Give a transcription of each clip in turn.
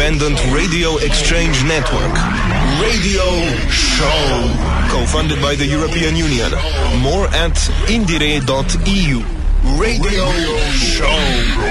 independent radio exchange network. Radio Show. Co-funded by the European Union. More at indire.eu. Radio Show.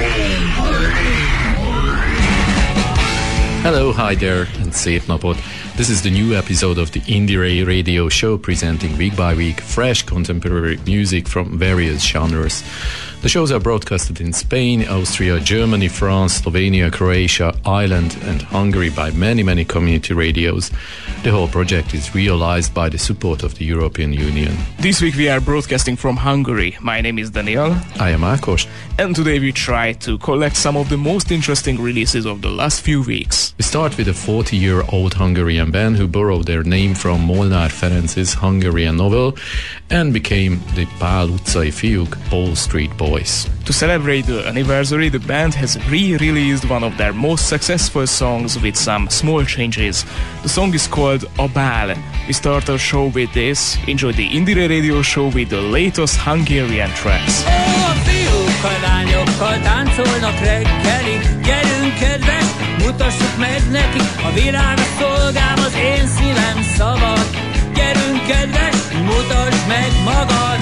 Hello, hi there, and szép napot. This is the new episode of the Indire Radio Show, presenting week by week fresh contemporary music from various genres. The shows are broadcasted in Spain, Austria, Germany, France, Slovenia, Croatia, Ireland and Hungary by many community radios. The whole project is realized by the support of the European Union. This week we are broadcasting from Hungary. My name is Daniel. I am Ákos. And today we try to collect some of the most interesting releases of the last few weeks. We start with a 40-year-old Hungarian band who borrowed their name from Molnár Ferenc's Hungarian novel and became the Pál utcai fiúk, Pole Street Boys. To celebrate the anniversary, the band has re-released one of their most successful songs with some small changes. The song is called A Bál. We start our show with this. Enjoy the Indire Radio Show with the latest Hungarian tracks. A fiúkkal, lányokkal táncolnak reggelig. Gyerünk, kedves, mutassuk meg nekik, a világ a szolgám, az én szívem szabad. Gyerünk, kedves, mutasd meg magad.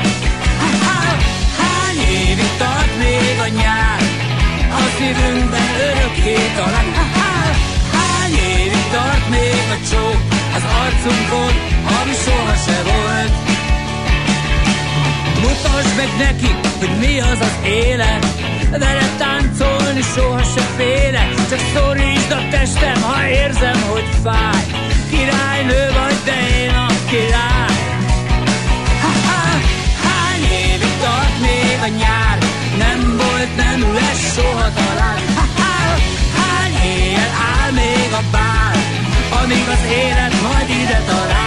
Hány évig tart még a nyár, a szívünkben örökké talán. Hány évig tart még a csók az arcunkon, ami soha se volt. Mutasd meg nekik, hogy mi az az élet, veled táncolni soha se félek. Csak szorítsd a testem, ha érzem, hogy fáj. Királynő vagy, de én a király. Hány évig tart még a nyár, nem volt, nem lesz soha talán. Hány éjjel áll még a bál, amíg az élet majd ide talál.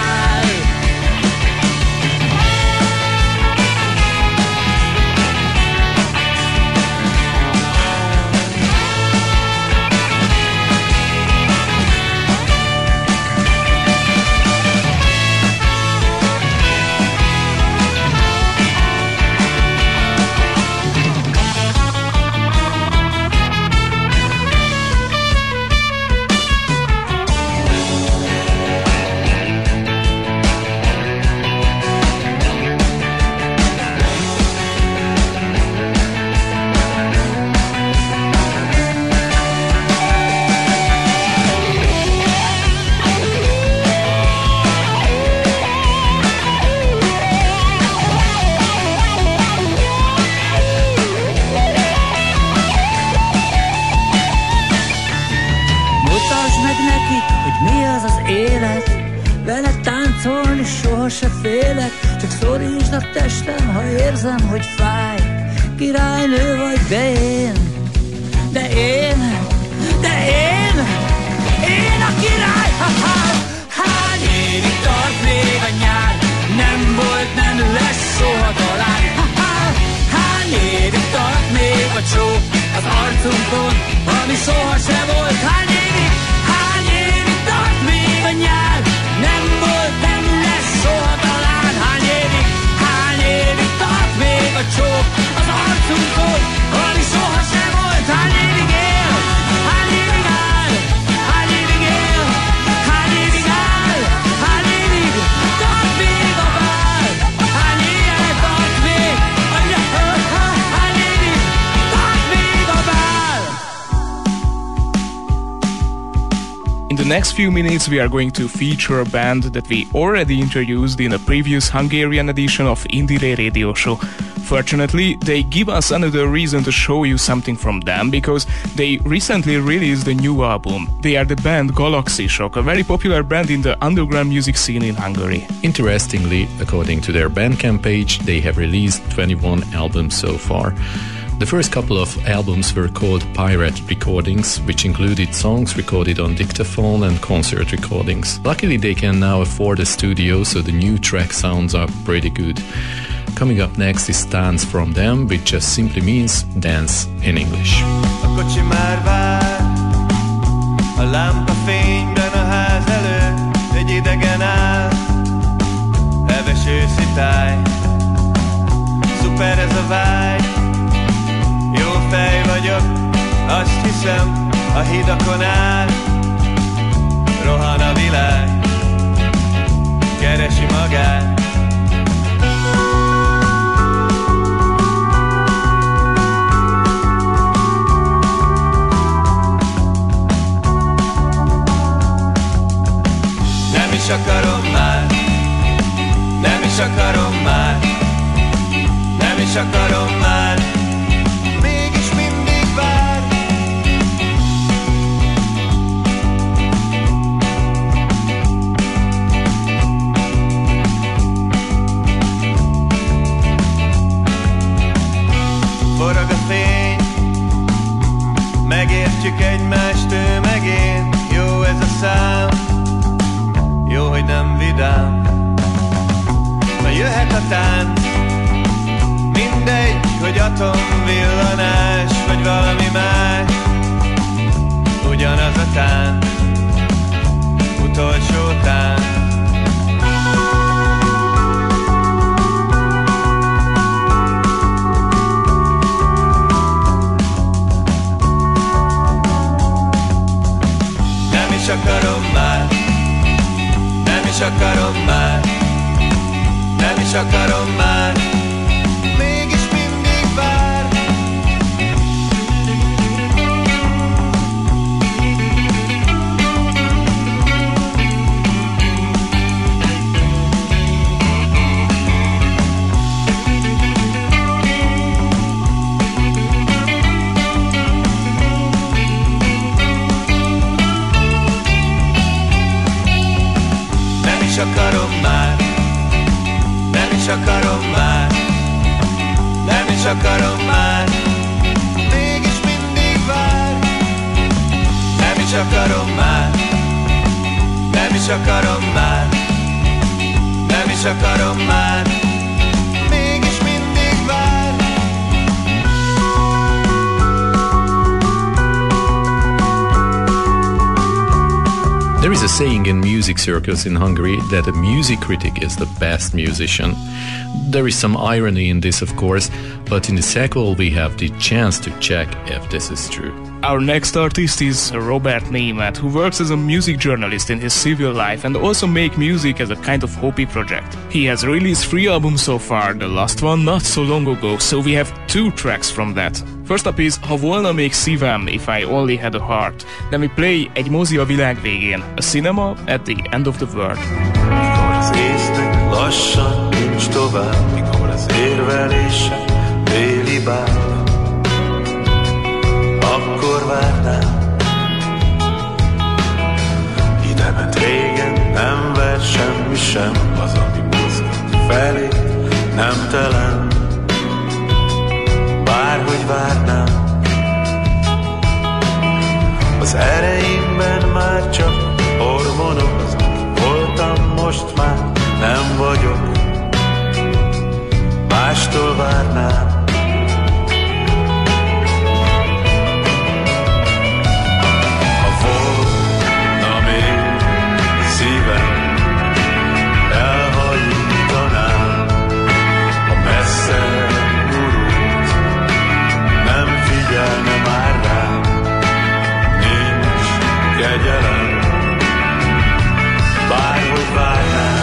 Se félek, csak szorítsd a testem, ha érzem, hogy fáj. Királynő vagy, de én a király. Hány évig tart még a nyár, nem volt, nem lesz soha talán. Hány évig tart még a csók az arcunkon, ami soha se volt. Hány évig tart még a nyár, nem volt, nem lesz soha talán. Hány évig tart még a csók az arcunkon, ami soha se volt. Hány évig él, hány évig áll, hány évig él, hány évig áll, hány évig tart még a bál. Hány éjjel tart még a nyár, hány évig tart még a bál. In the next few minutes we are going to feature a band that we already introduced in a previous Hungarian edition of Indire Radio Show. Fortunately, they give us another reason to show you something from them, because they recently released a new album. They are the band Galaxy Shock, a very popular band in the underground music scene in Hungary. Interestingly, according to their Bandcamp page, they have released 21 albums so far. The first couple of albums were called Pirate Recordings, which included songs recorded on dictaphone and concert recordings. Luckily, they can now afford a studio, so the new track sounds are pretty good. Coming up next is Dance from them, which just simply means dance in English. A kocsi már vár, a lámpa fényben a ház előtt egy idegen áll. Heves őszi táj, szuper ez a vágy. Jó fej vagyok, azt hiszem, a hídakon áll, rohan a világ, keresi magát. Nem is akarom már, nem is akarom már, nem is akarom már, mégis mindig vár. Forog a fény, megértjük egymást, ő meg én, jó ez a szám. Jó, hogy nem vidám, na jöhet a tánc, mindegy, hogy atomvillanás, vagy valami más. Ugyanaz a tánc, utolsó tánc. Nem is akarom már, nem is akarom már, nem is akarom már, mégis mindig vár. Nem is akarom már, nem is akarom már, nem is akarom már, mégis mindig vár. Nem is akarom már, nem is akarom már, nem is akarom már, mégis mindig vár. There is a saying in music circles in Hungary that a music critic is the best musician. There is some irony in this, of course, but in the sequel we have the chance to check if this is true. Our next artist is Robert Németh, who works as a music journalist in his civil life and also make music as a kind of hobby project. He has released 3 albums so far, the last one not so long ago, so we have 2 tracks from that. First up is Ha volna még szívem, If I Only Had a Heart. Then we play Egy mozi a világ végén, a cinema at the end of the world. Mikor az észnek lassan nincs tovább, mikor az érvelése déli bál, akkor várnám. Idement régen nem ver semmi sem, az, ami mozgat felé nem telen. Bárhogy várnám, az ereimben már csak hormonok, az, ami voltam, most már nem vagyok. Mástól várnám. Bárhogy várnám.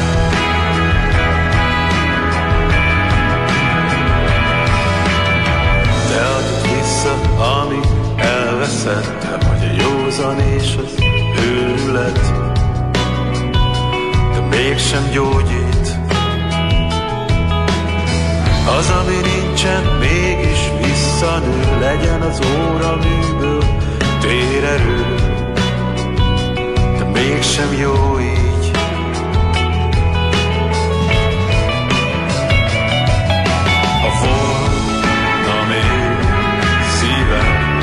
Te adod vissza, ami elveszett, te vagy a józan és az őrület, de mégsem gyógyít. Az, ami nincsen, mégis visszanő, legyen az óraműből térerő, de mégsem jó így. Ha volna még szívem,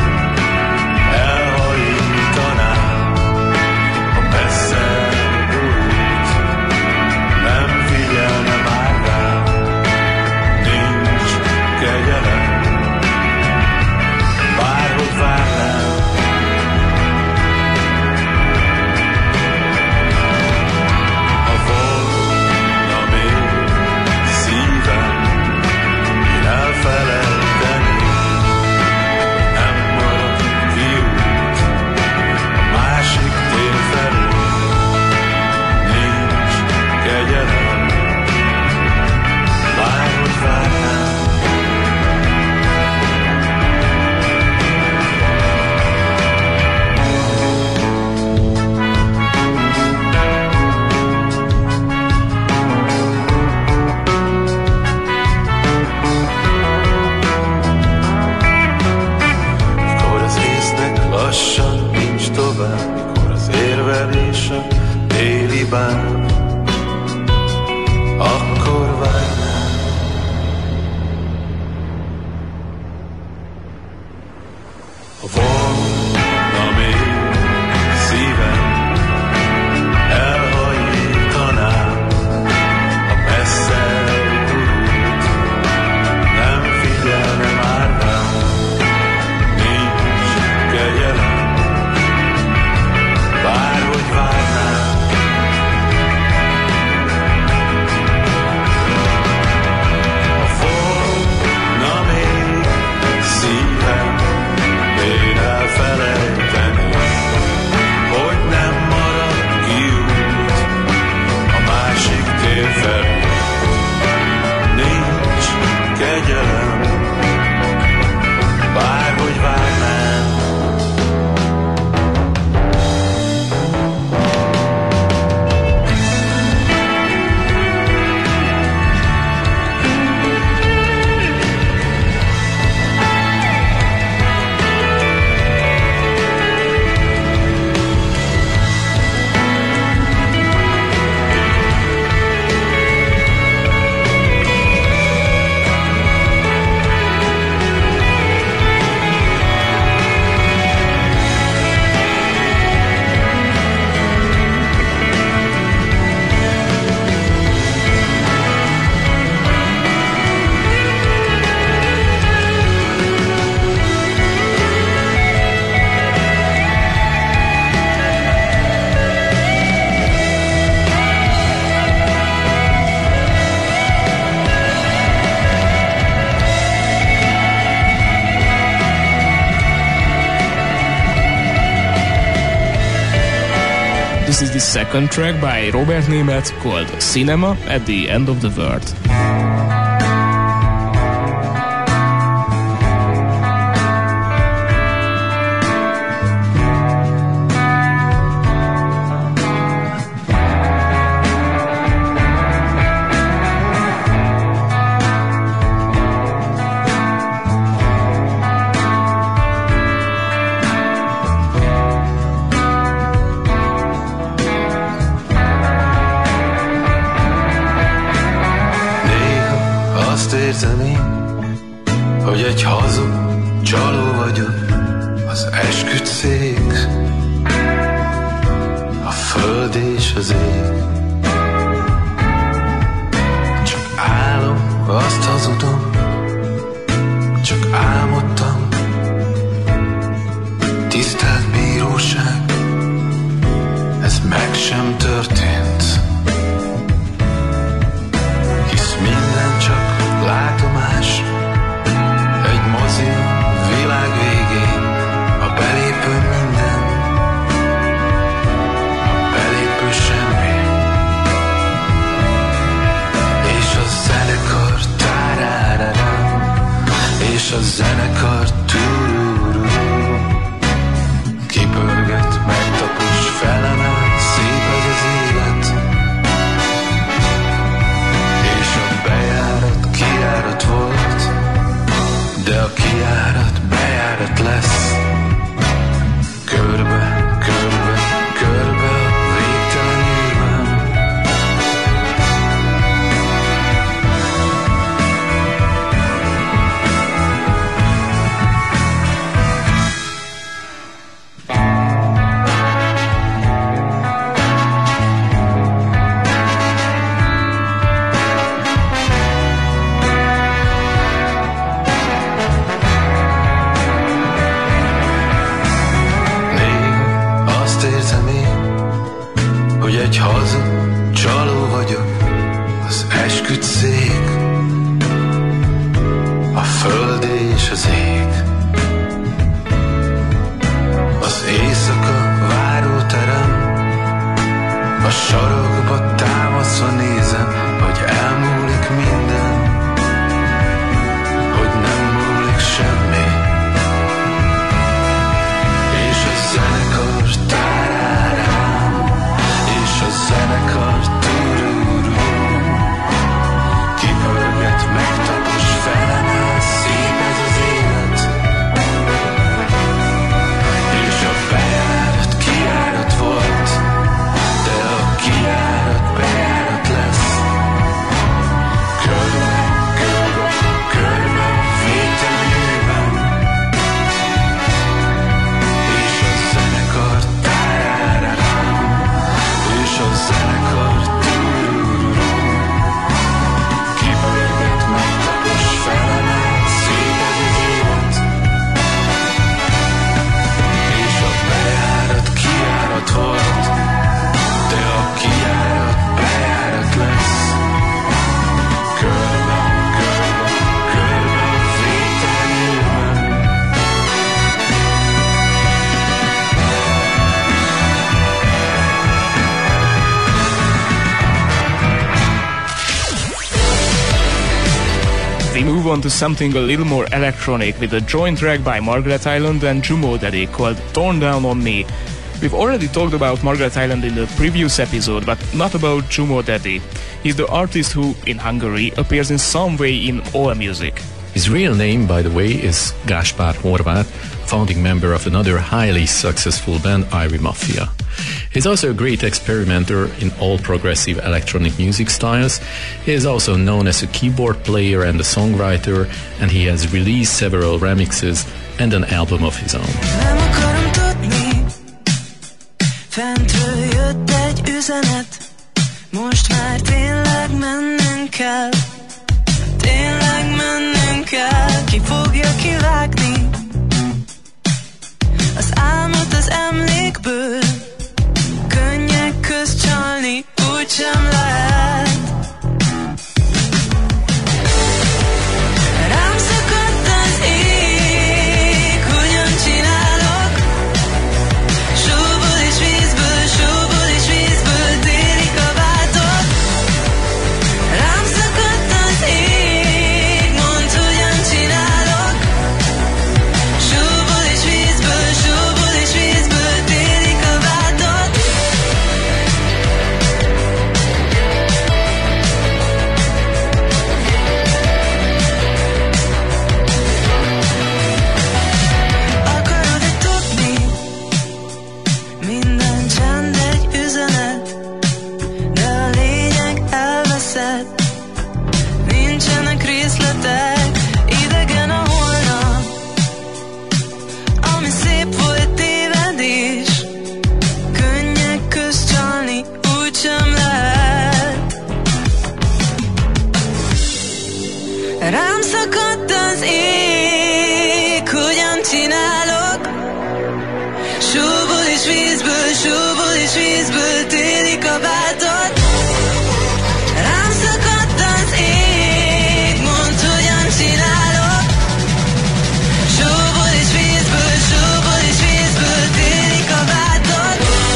elhajítanám, ha messze borult, nem figyelne már rám, nincs kegyelem, bárhogy várnám. second track by Robert Németh called Cinema at the End of the World. Érzem én, hogy egy hazug csaló vagyok, az esküdtszék, a föld és az ég. Csak álom, azt hazudom, csak álmodtam. Tisztelt bíróság, ez meg sem történt, hisz minden csak látomás, egy mozi világ végén, a belépő minden, a belépő semmi. És a zenekar tárárárám, és a zenekar túrúrú, kipörget, megtapos, felemel, szép ez az élet. És a bejárat kijárat volt, de a kijárat bejárat lesz. Körbe, körbe, körbe a végtelen űrben. Egy hazug csaló vagyok, az esküdtszék, a föld és az ég. Az éjszaka váróterem, a sarokba támaszva nézem, hogy elmúlik minden, hogy nem múlik semmi. És a zenekar tárárám, és a zenekar túrúrú, kipörget, megtapos, felemel, szép ez az élet. És a bejárat kijárat volt, de a kijárat bejárat lesz. Körbe, körbe, körbe, végtelen űrben. És a zenekar tárárárám, és a zenekar túrúrú, kipörget, megtapos, felemel, szép ez az élet. És a bejárat kijárat volt, de a kijárat bejárat lesz. Körbe, körbe, körbe a végtelen űrben. We move on to something a little more electronic with a joint track by Margaret Island and Jumo Daddy called Torn Down on Me. We've already talked about Margaret Island in the previous episode, but not about Jumo Daddy. He's the artist who, in Hungary, appears in some way in all music. His real name, by the way, is Gáspár Horváth, founding member of another highly successful band, Irie Mafia. He's also a great experimenter in all progressive electronic music styles. He is also known as a keyboard player and a songwriter, and he has released several remixes and an album of his own. Nem akarom tudni, fentről jött egy üzenet, most már tényleg mennünk kell, tényleg mennünk kell, ki fogja kivágni az álmot az emlékből, könnyek közt csalni úgysem lehet. Rám szakadt az ég, hogyan csinálok, sóból és vízből, sóból és vízből. az ég, hogyan csinálok. Sóból és vízből téli kabátot. Rám szakadt az ég, mondd, hogyan csinálok. Sóból és vízből téli kabátot.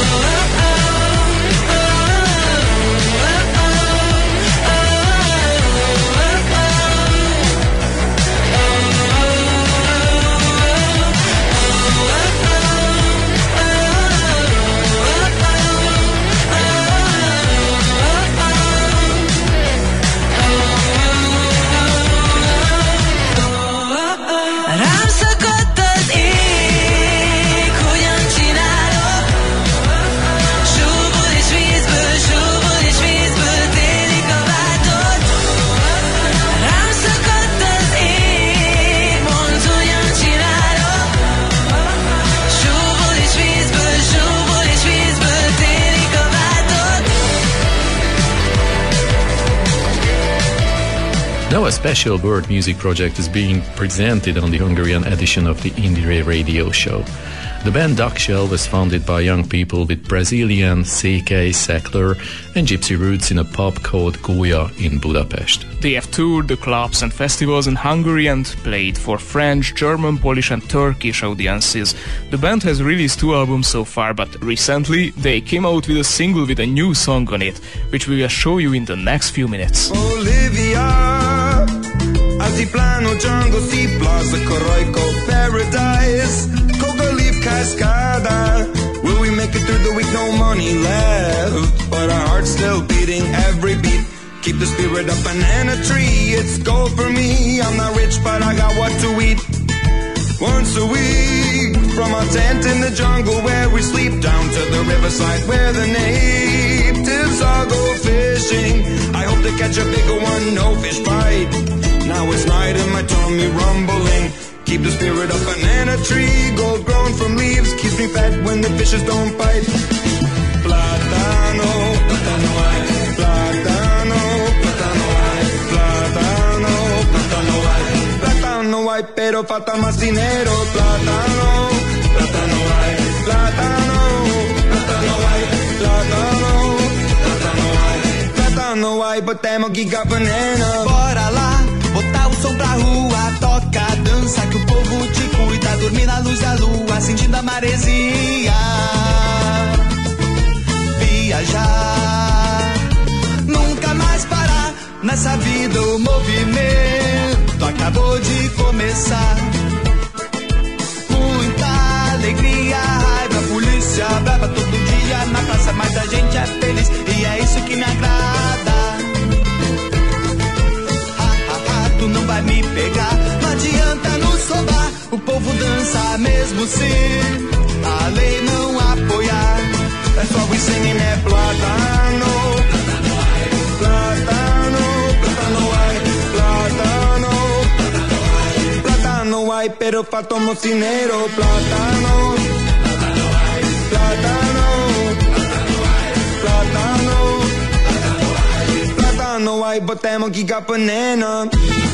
Rám szakadt az ég, hogyan csinálok. Sóból és vízből téli kabátot. Rám szakadt az ég, mondd, hogyan csinálok. Sóból és vízből téli kabátot. Now a special world music project is being presented on the Hungarian edition of the Indire radio show. The band Duckshell was founded by young people with Brazilian, Székely, Szekler and Gypsy roots in a pub called Goya in Budapest. They have toured the clubs and festivals in Hungary and played for French, German, Polish and Turkish audiences. The band has released 2 albums so far, but recently they came out with a single with a new song on it, which we will show you in the next few minutes. Olivia, Altiplano, Jungle, Sea Plaza, Coroico, Paradise, Coca Leaf, Cascada. Will we make it through the week? No money left, but our heart's still beating every beat. Keep the spirit up, banana tree, it's gold for me. I'm not rich, but I got what to eat. Once a week, from our tent in the jungle where we sleep, down to the riverside where the natives all go fishing. I hope to catch a bigger one, no fish bite. Now it's night and my tummy rumbling. Keep the spirit up, banana tree, gold grown from leaves, keeps me fat when the fishes don't bite. Plátano, plátano ay, plátano, plátano ay, plátano, plátano ay, plátano ay, pero falta más dinero. Plátano, plátano ay, plátano, plátano ay, plátano, plátano ay, plátano ay, botemos giga banana. Bora lá, botar o som pra rua, toca, dança, que o povo te cuida, dormir na luz da lua, sentindo a maresia. Viajar, nunca mais parar, nessa vida o movimento acabou de começar. Muita alegria, raiva, polícia, brava todo dia na praça, mas a gente é feliz e é isso que me agrada. Tu não vai me pegar, não adianta nos roubar. O povo dança mesmo se a lei não apoiar. That's what we singing at Plátano, Plátano, Plátano ay, Plátano, Plátano ay, pero falta un mocinero. Plátano, Plátano, Plátano, Plátano ay, botemos giga banana.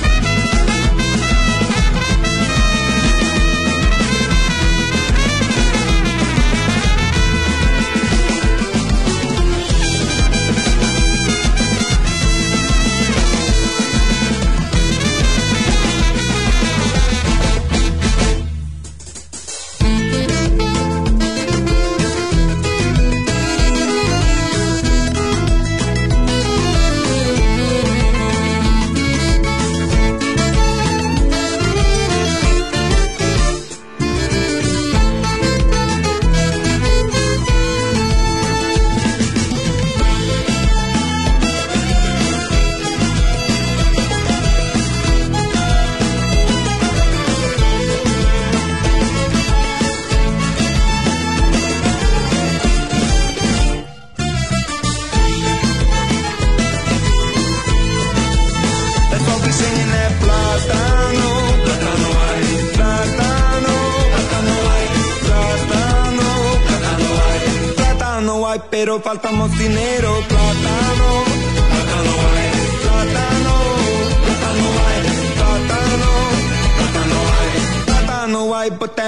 Pero faltamos dinero. Plátano, plátano hay, plátano, plátano hay, plátano,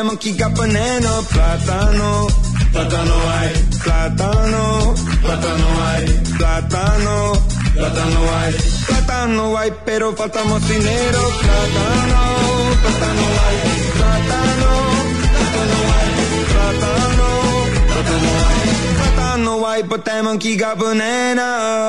monkey got banana. Plátano, plátano hay. Plátano, plátano hay. Plátano, plátano hay. Plátano hay, pero faltamos dinero. Plátano, plátano hay. Plátano, plátano hay. Plátano, plátano hay. Plátano hay, but that monkey got banana.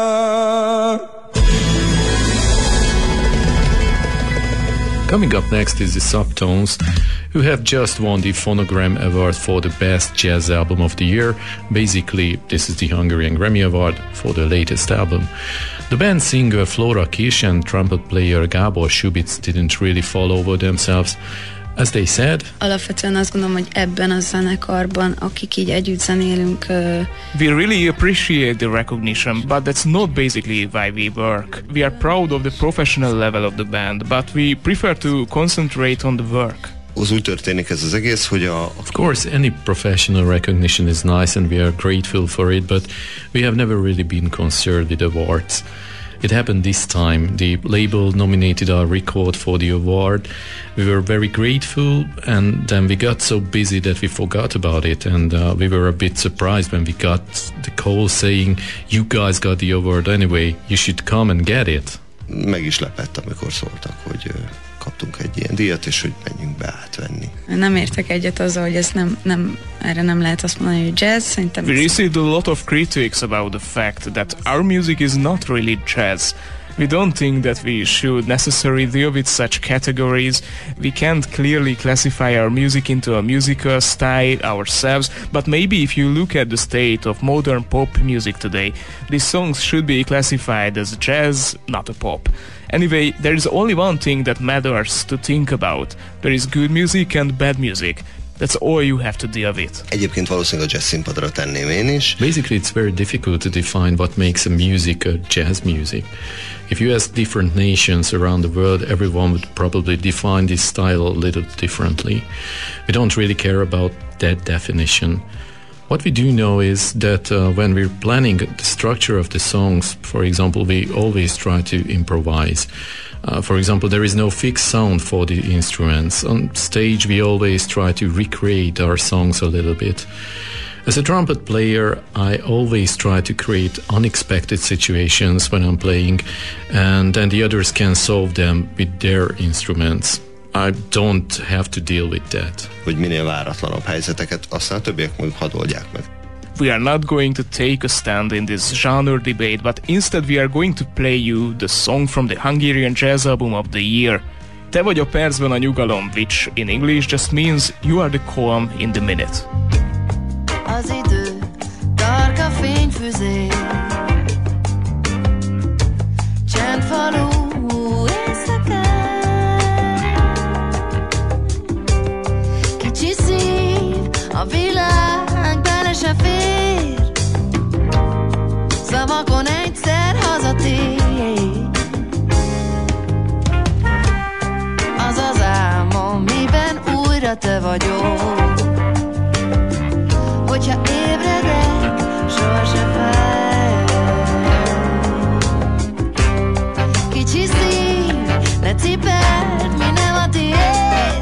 Coming up next is the Subtones, who have just won the Phonogram Award for the Best Jazz Album of the Year. Basically, this is the Hungarian Grammy Award for the latest album. The band singer Flora Kiss and trumpet player Gábor Subitz didn't really fall over themselves. As they said, alapvetően azt gondolom, hogy ebben a zenekarban, akik így együtt zenélünk, we really appreciate the recognition, but that's not basically why we work. We are proud of the professional level of the band, but we prefer to concentrate on the work. Az úgy történik ez az egész, hogy Of course, any professional recognition is nice and we are grateful for it, but we have never really been concerned with awards. It happened this time. The label nominated our record for the award. We were very grateful, and then we got so busy that we forgot about it, and we were a bit surprised when we got the call saying, "You guys got the award anyway, you should come and get it." Meg is lepett, amikor szóltak, hogy kaptunk egy ilyen díjat, és hogy menjünk be átvenni. Nem értek egyet azzal, hogy ez erre nem lehet azt mondani, hogy jazz. Szerintem we received a lot of critics about the fact that our music is not really jazz. We don't think that we should necessarily deal with such categories. We can't clearly classify our music into a musical style ourselves, but maybe if you look at the state of modern pop music today, these songs should be classified as jazz, not a pop. Anyway, there is only one thing that matters to think about. There is good music and bad music. That's all you have to deal with. Egyébként valószínűleg a jazz színpadra tenném én is. Basically, it's very difficult to define what makes a music a jazz music. If you ask different nations around the world, everyone would probably define this style a little differently. We don't really care about that definition. What we do know is that when we're planning the structure of the songs, for example, we always try to improvise. For example, there is no fixed sound for the instruments. On stage, we always try to recreate our songs a little bit. As a trumpet player, I always try to create unexpected situations when I'm playing, and then the others can solve them with their instruments. I don't have to deal with that. Hogy minél váratlanabb helyzeteket, aztán a többiek meg hadd oldják meg. We are not going to take a stand in this genre debate, but instead we are going to play you the song from the Hungarian Jazz Album of the Year. Te vagy a percben a nyugalom, which in English just means you are the calm in the minute. Az idő, tarka fényfüzé, csendfalú éjszakán, kicsi szív, a világ bele se fér, szavakon egyszer hazatér. Az az álmom, miben újra te vagyok, hogyha ébredek, sohasem fel. Kicsi szív, lecipelt, mi nem a tiéd.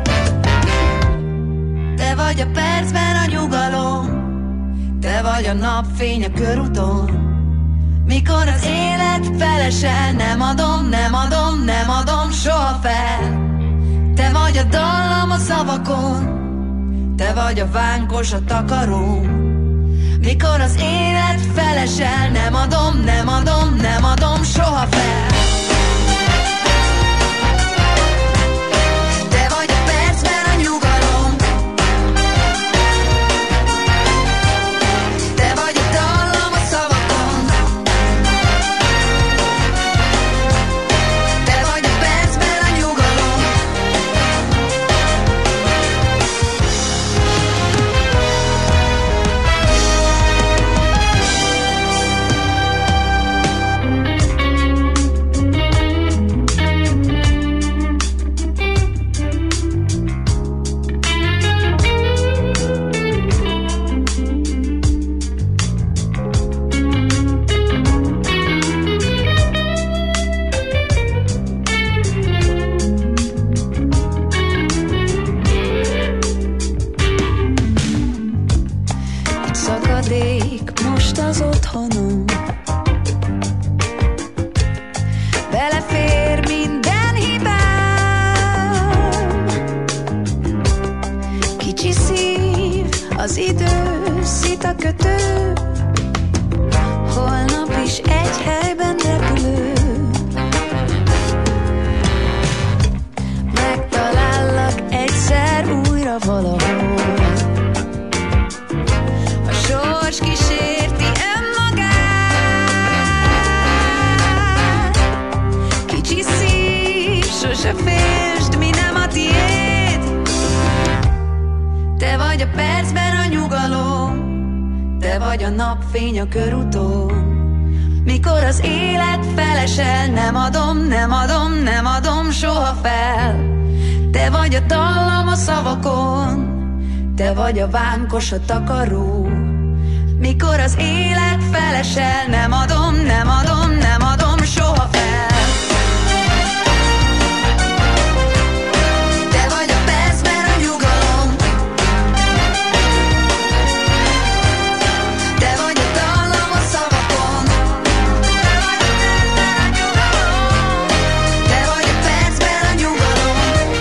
Te vagy a percben a nyugalom, te vagy a napfény a körúton. Mikor az élet felesel, nem adom, nem adom, nem adom soha fel. Te vagy a dallam a szavakon, te vagy a vánkos a takaróm. Mikor az élet felesel, nem adom, nem adom, nem adom soha fel. Te vagy a percben a nyugalom, te vagy a dallam a szavakon, te vagy a percben a nyugalom. az idő, szita kötő, holnap is egy helyben repülő. Megtalállak egyszer újra valahol, a sors kísérti önmagát. Kicsi szív, sose félsd, mi nem a tiéd. Te vagy a percben a nyugalom, te vagy a napfény a körúton. Mikor az élet felesel, nem adom, nem adom, nem adom soha fel. Te vagy a dallam a szavakon, te vagy a vámkos a takaró. Mikor az élet felesel, nem adom, nem adom, nem adom soha fel. Te vagy a percben a nyugalom, te vagy a dallam a szavakon. Te vagy a percben a nyugalom.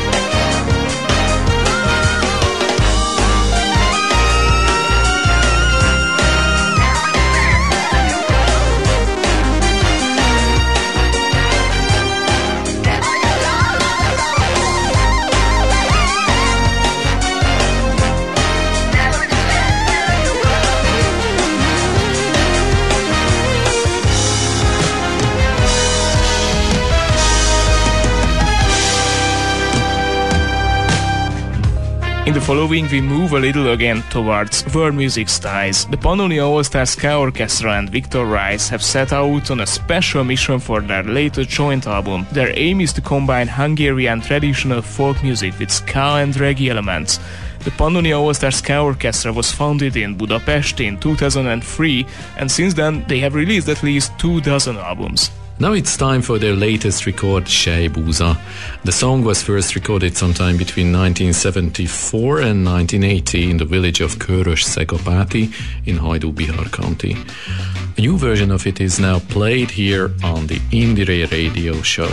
In the following, we move a little again towards world music styles. The Pannonia All-Star Ska Orchestra and Victor Rice have set out on a special mission for their latest joint album. Their aim is to combine Hungarian traditional folk music with ska and reggae elements. The Pannonia All-Star Ska Orchestra was founded in Budapest in 2003, and since then they have released at least 24 albums. Now it's time for their latest record, Sejbúza. The song was first recorded sometime between 1974 and 1980 in the village of Körös-Szegapáti in Hajdú-Bihar County. A new version of it is now played here on the Indire radio show.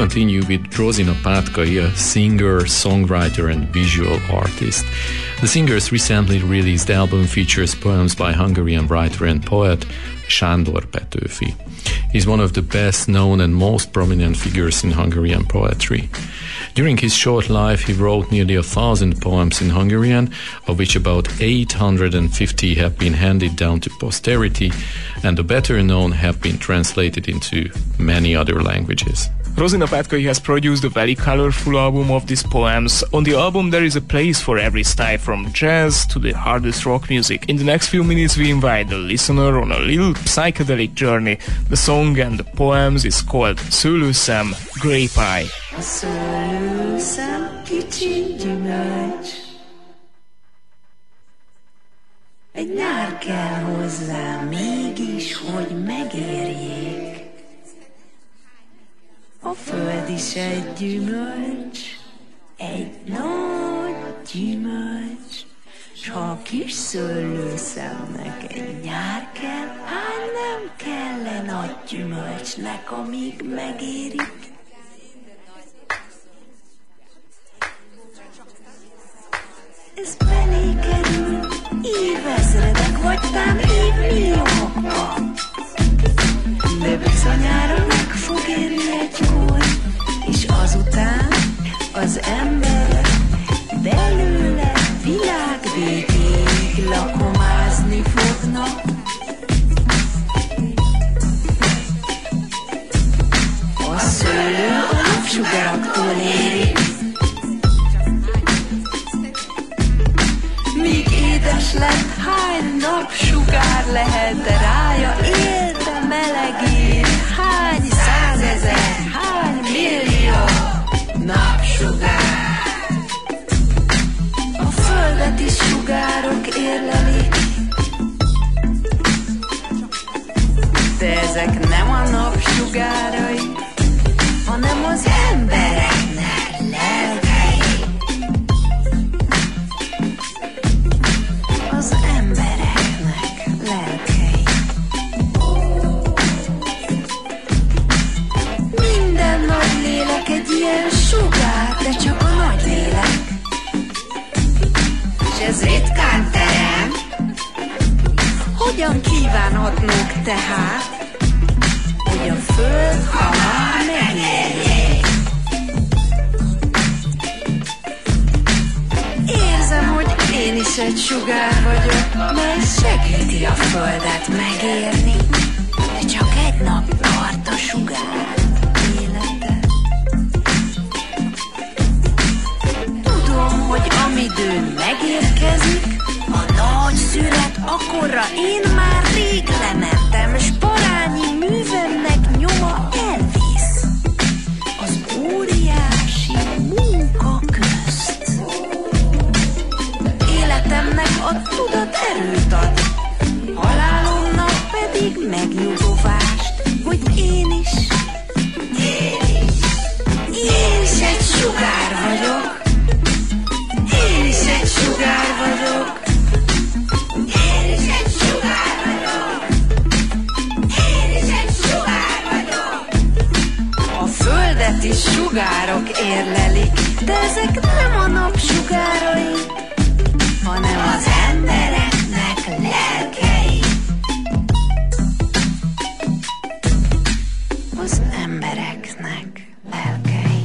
continue with Rozina Pátkai, a singer, songwriter and visual artist. The singer's recently released album features poems by Hungarian writer and poet Sándor Petőfi. He's one of the best known and most prominent figures in Hungarian poetry. During his short life, he wrote nearly 1,000 poems in Hungarian, of which about 850 have been handed down to posterity, and the better known have been translated into many other languages. Rozina Pátkai has produced a very colorful album of these poems. On the album there is a place for every style, from jazz to the hardest rock music. In the next few minutes we invite the listener on a little psychedelic journey. The song and the poems is called Szőlőszem, Grape Eye. A szőlőszem kicsi gyümölcs, egy nyár kell hozzá mégis, hogy megérjék. A föld is egy gyümölcs, egy nagy gyümölcs, s ha a kis szőlőszemnek egy nyár kell, hát nem kell nagy gyümölcsnek, amíg megérik. Ez belé kerül évezredek, vagy tám évmilliókba, de bizonyára meg fog érni egykor, és azután az emberek belőle világvégéig lakomázni fognak. A szőlő a napsugaraktól érik, míg édes lett, hány napsugár lehet, de rája él, de melegír. Hány százezer, hány millió napsugár. A földet is sugárok érlelik, de ezek nem a napsugárai, hanem az embereknek lelkei. Az embereknek lelkei. Minden nagy lélek egy ilyen sugár, de csak a nagy lélek, és ez ritkán terem. Hogyan kívánhatnunk tehát, hogy a föld hamar megérjék? Érzem, hogy én is egy sugár vagyok, mely segíti a földet megérni, de csak egy nap tart a sugár élete. Tudom, hogy amidőn megérkezik a nagy szület, akkorra én már rég lementem, s parányi művemnek nyoma elvisz az óriási munka közt. Életemnek a tudat erőt ad, halálomnak pedig megnyugovást, hogy én is egy sugár vagyok. Én is egy sugár vagyok. Én is egy sugár vagyok. Én is egy sugár vagyok. A földet is sugárok érlelik, de ezek nem a napsugárai, hanem az embereknek lelkei. Az embereknek lelkei.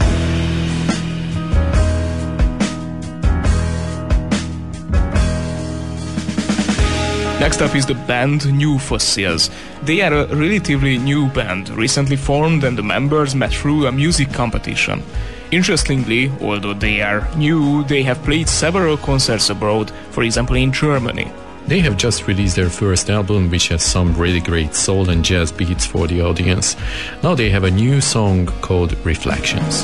Next up is the band New Fossils. They are a relatively new band, recently formed, and the members met through a music competition. Interestingly, although they are new, they have played several concerts abroad, for example in Germany. They have just released their first album, which has some really great soul and jazz beats for the audience. Now they have a new song called Reflections.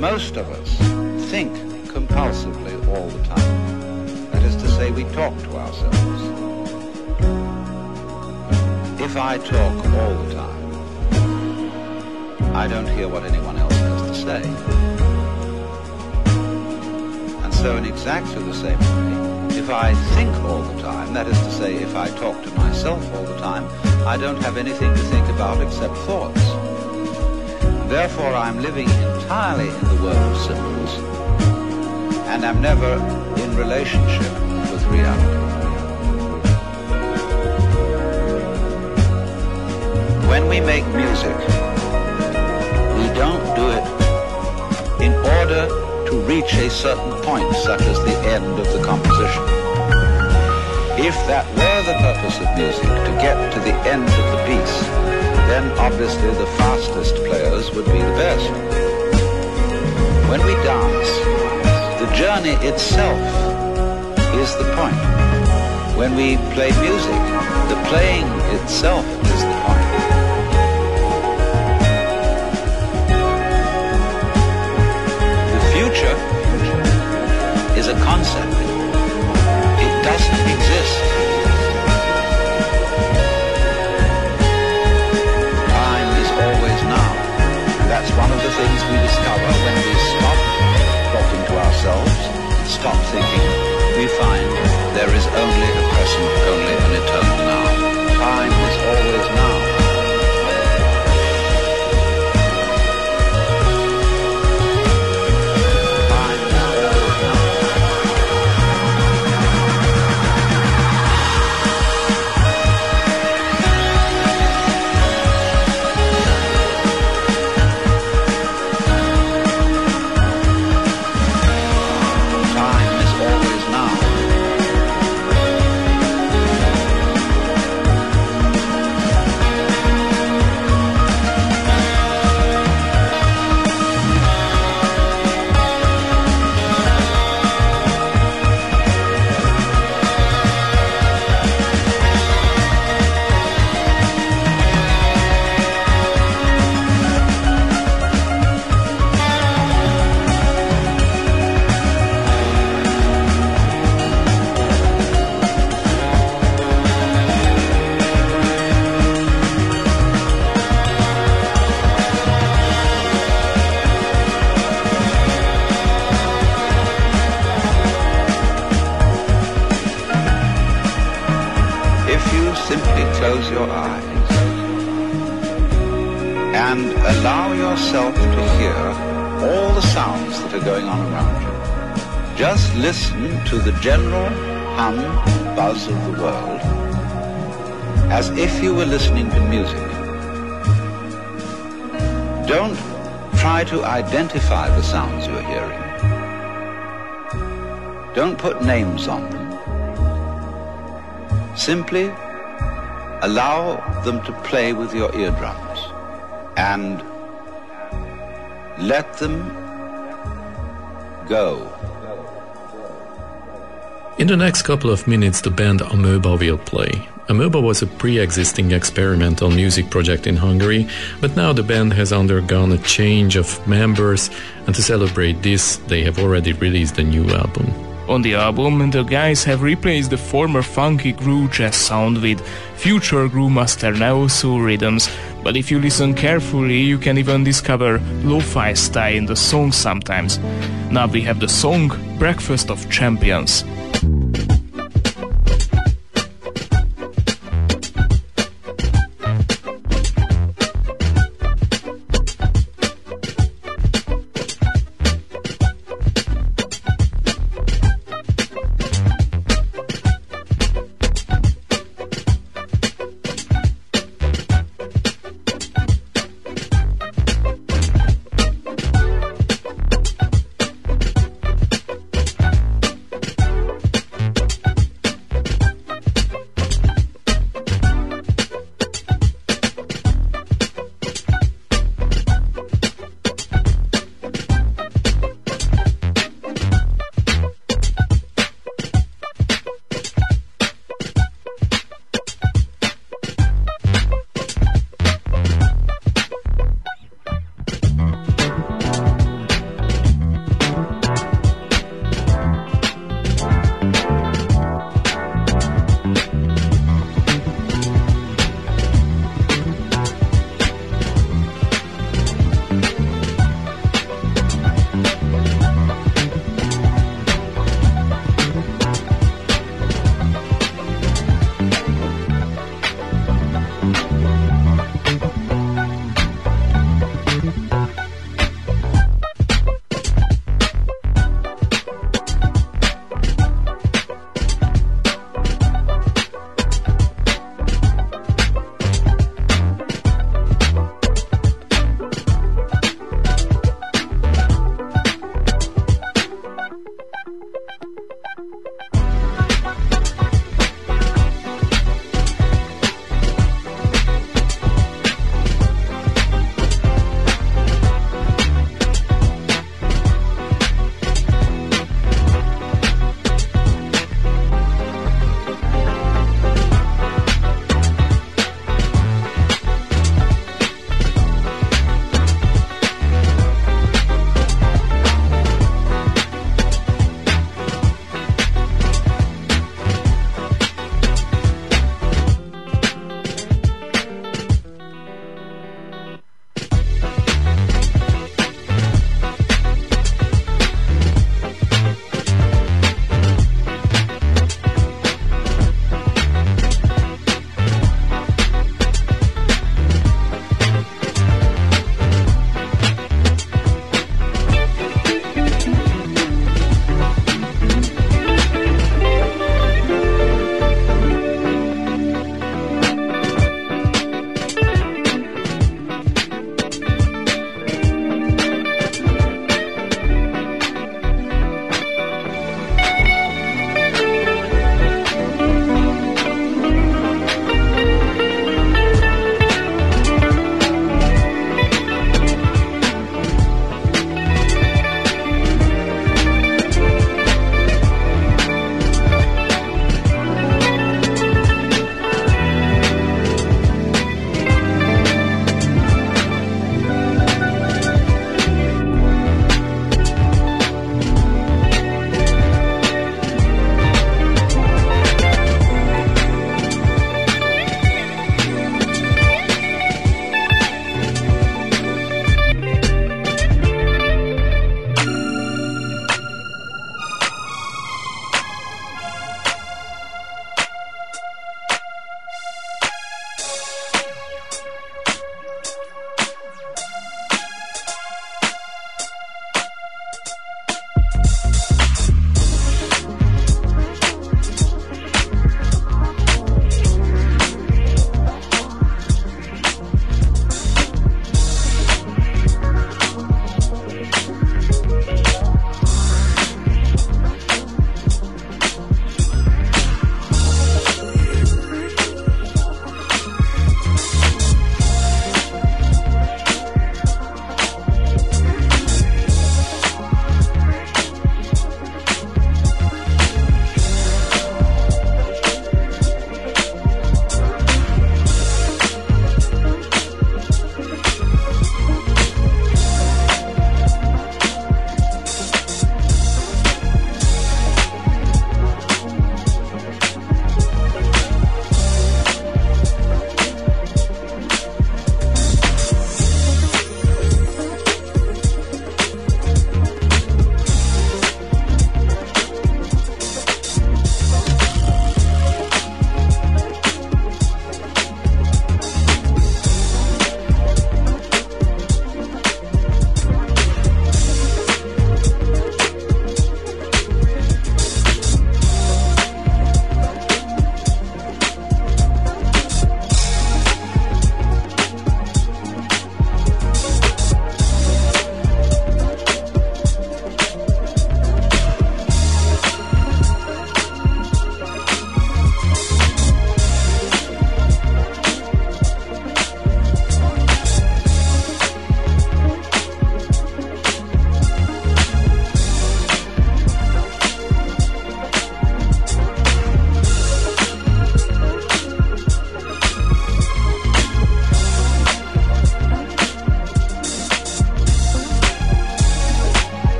most of us think compulsively all the time. That is to say, we talk to ourselves. If I talk all the time, I don't hear what anyone else has to say. And so in exactly the same way, if I think all the time, that is to say, if I talk to myself all the time, I don't have anything to think about except thoughts. Therefore, I'm living entirely in the world of symbols, and I'm never in relationship with reality. When we make music, we don't do it in order to reach a certain point, such as the end of the composition. If that were the purpose of music, to get to the end of the piece, then obviously the fastest players would be the best. When we dance, the journey itself is the point. When we play music, the playing itself is the point. The future is a concept. It doesn't exist. Time is always now. That's one of the things we discover when we stop talking to ourselves, stop thinking. We find there is only a present, only an eternal now. Time is always now. To the general hum, buzz of the world, as if you were listening to music. Don't try to identify the sounds you're hearing. Don't put names on them. Simply allow them to play with your eardrums and let them go. In the next couple of minutes, the band Amoeba will play. Amoeba was a pre-existing experimental music project in Hungary, but now the band has undergone a change of members, and to celebrate this, they have already released a new album. On the album, the guys have replaced the former funky groove jazz sound with future groove master neo-soul rhythms, but if you listen carefully, you can even discover lo-fi style in the song sometimes. Now we have the song Breakfast of Champions.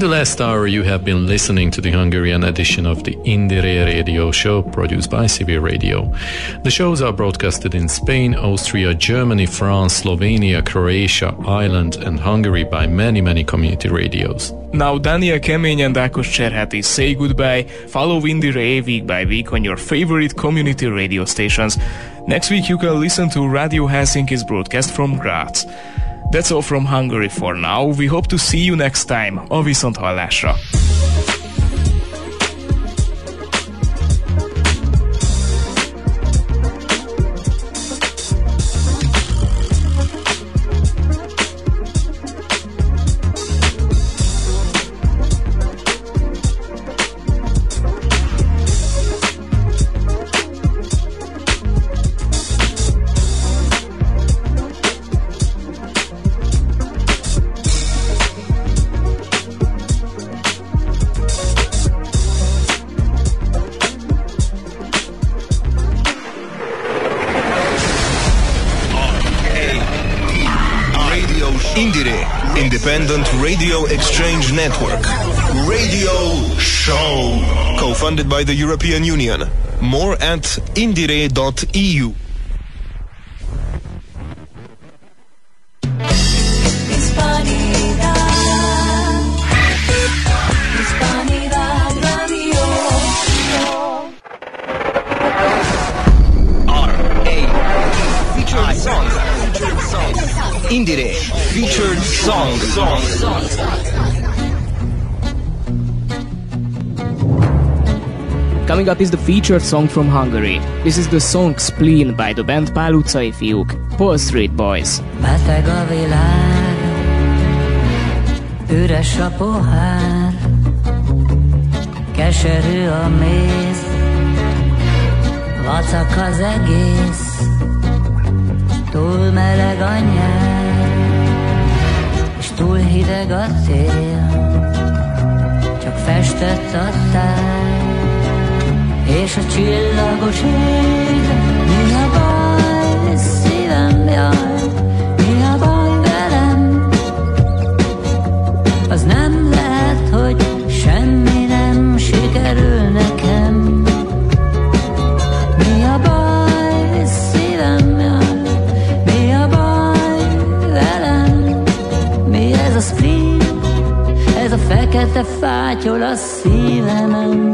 the last hour, you have been listening to the Hungarian edition of the Indire Radio Show, produced by Civil Radio. The shows are broadcasted in Spain, Austria, Germany, France, Slovenia, Croatia, Ireland, and Hungary by many community radios. Now Daniel Kemény and Ákos Cserháti say goodbye. Follow Indire week by week on your favorite community radio stations. Next week you can listen to Radio Helsinki's broadcast from Graz. That's all from Hungary for now. We hope to see you next time. A viszonthallásra! Independent Radio Exchange Network. Radio Show. Co-funded by the European Union. More at indire.eu. Indire featured song. Coming up is the featured song from Hungary. This is the song Spleen by the band Pál utcai fiúk, Paul Street Boys. Beteg a világ, üres a pohár, keserű a méz, vacak az egész, túl meleg a nyár, és túl hideg a tél, csak festett a táj, és a csillagos ég. Mi a baj, szívem, jaj, mi a baj velem? Az nem lehet, hogy semmi nem sikerül nekem. Mi a baj, szívem, jaj, mi a baj velem? Mi ez a spleen, ez a fekete fátyol a szívemen?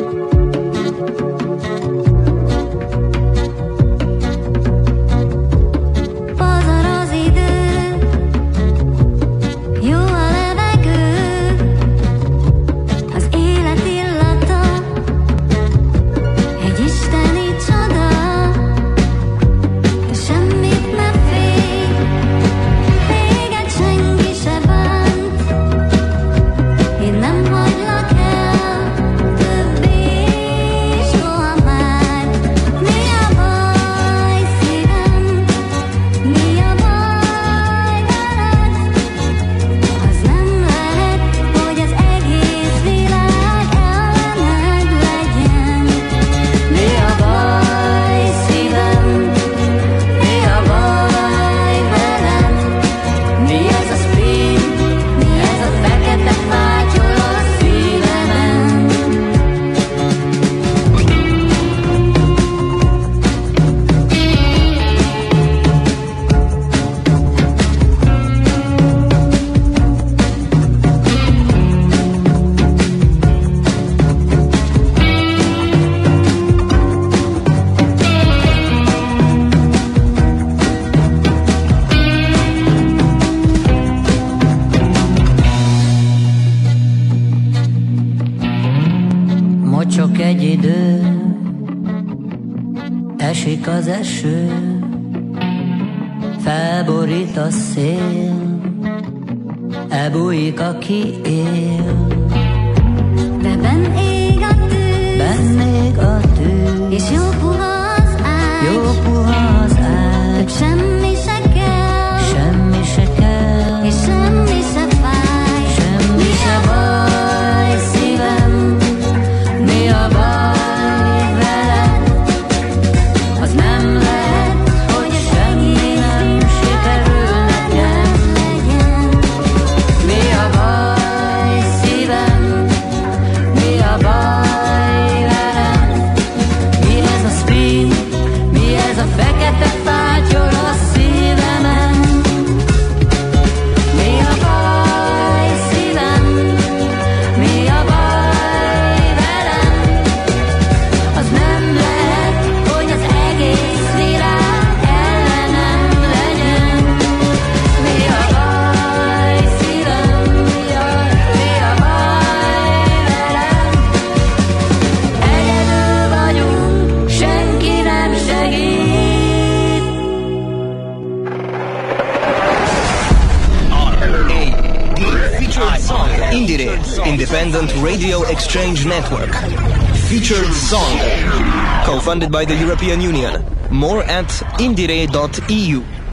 Esik az eső, felborít a szél, elbújik, aki él. De benn ég a tűz, benn ég a tűz, és jó puha az ágy, jó puha az ágy. Több semmi se kell, semmi se kell, és semmi se fáj, semmi se baj, szívem, mi a baj? Independent Radio Exchange Network. Featured song. Co-funded by the European Union. More at indire.eu.